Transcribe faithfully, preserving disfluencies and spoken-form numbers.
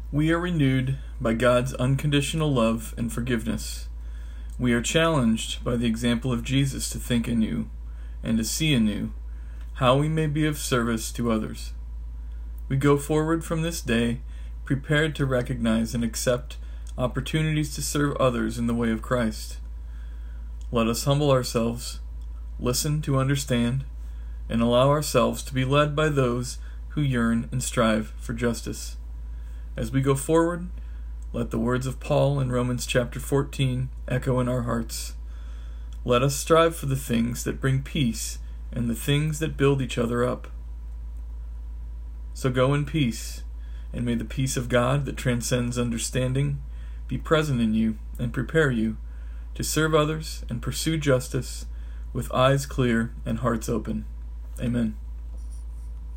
We are renewed by God's unconditional love and forgiveness. We are challenged by the example of Jesus to think anew and to see anew how we may be of service to others. We go forward from this day prepared to recognize and accept opportunities to serve others in the way of Christ. Let us humble ourselves, listen to understand, and allow ourselves to be led by those who yearn and strive for justice. As we go forward, let the words of Paul in Romans chapter fourteen echo in our hearts. Let us strive for the things that bring peace and the things that build each other up. So go in peace, and may the peace of God that transcends understanding be present in you and prepare you to serve others and pursue justice with eyes clear and hearts open. Amen.